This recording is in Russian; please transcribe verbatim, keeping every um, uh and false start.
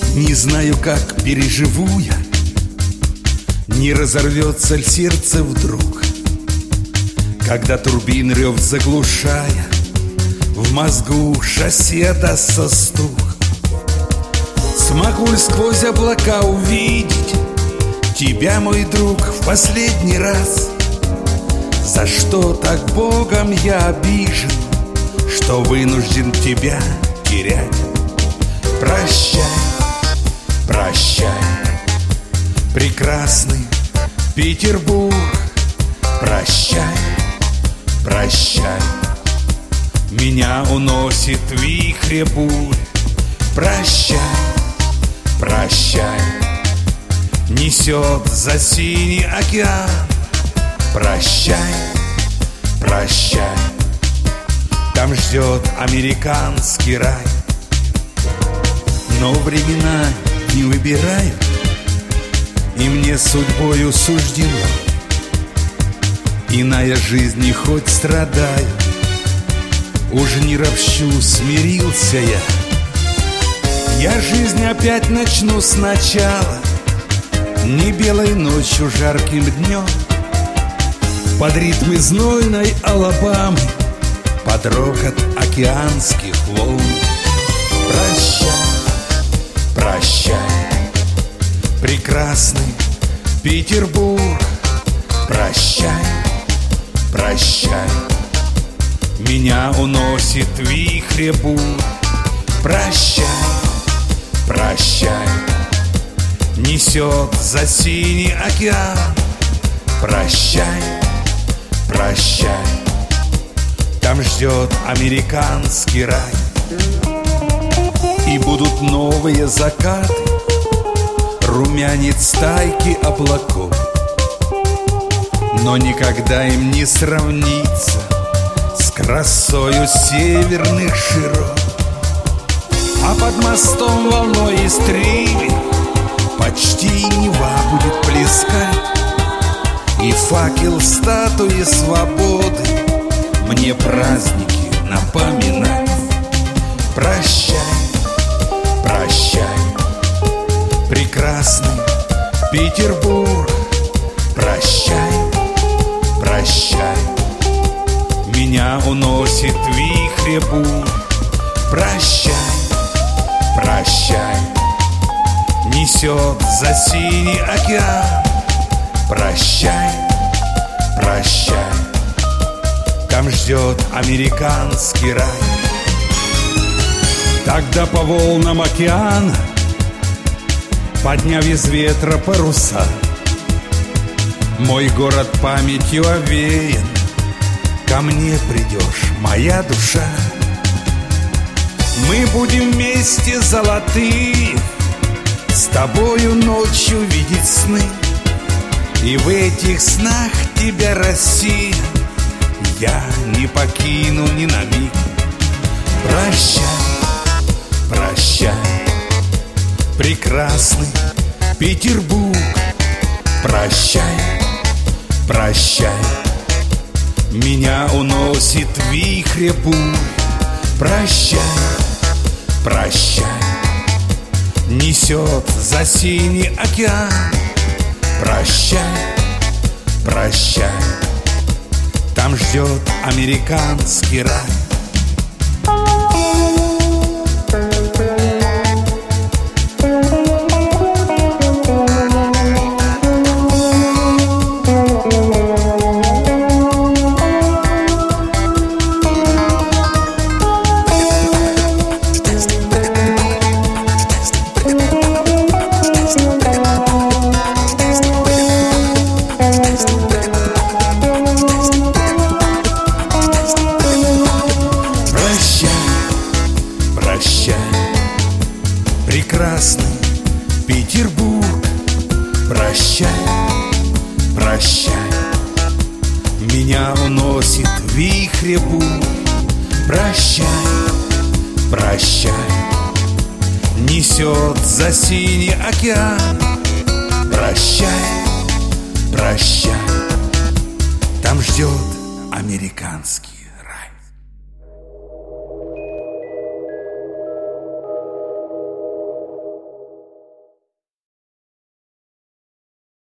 Не знаю, как переживу я, не разорвется ли сердце вдруг, когда турбин рев заглушая, в мозгу шасси отдастся стук. Смогу ли сквозь облака увидеть тебя, мой друг, в последний раз? За что так Богом я обижен, что вынужден тебя терять? Прощай, прощай, прекрасный Петербург. Прощай, прощай, меня уносит в вихре бурь. Прощай, прощай, несет за синий океан. Прощай, прощай, там ждет американский рай. Но времена не выбирают, и мне судьбою суждено. Иная жизнь не хоть страдаю, уж не ропщу, смирился я. Я жизнь опять начну сначала, не белой ночью, жарким днем, под ритмы знойной Алабамы, под рокот океанских волн. Прощай, прощай, прекрасный Петербург. Прощай, прощай, меня уносит в вихре бурь. Прощай, прощай, несет за синий океан. Прощай, прощай, там ждет американский рай. И будут новые закаты, румянец стайки облаков, но никогда им не сравнится с красою северных широт. А под мостом волной истребит почти Нева будет плескать, и факел статуи свободы мне праздники напоминать. Прощай, прощай, прекрасный Петербург. Прощай, прощай, меня уносит в вихре бурь. Прощай, прощай, несет за синий океан. Прощай, прощай, там ждет американский рай. Тогда по волнам океана, подняв из ветра паруса, мой город памятью овеян, ко мне придешь, моя душа. Мы будем вместе золотые, с тобою ночью видеть сны, и в этих снах тебя, Россия, я не покину ни на миг. Прощай, прощай, прекрасный Петербург. Прощай, прощай, меня уносит в вихре бурь. Прощай, прощай, несет за синий океан. Прощай, прощай, там ждет американский рай. Прекрасный Петербург. Прощай, прощай, меня уносит в вихре бурь. Прощай, прощай, несет за синий океан. Прощай, прощай, там ждет американский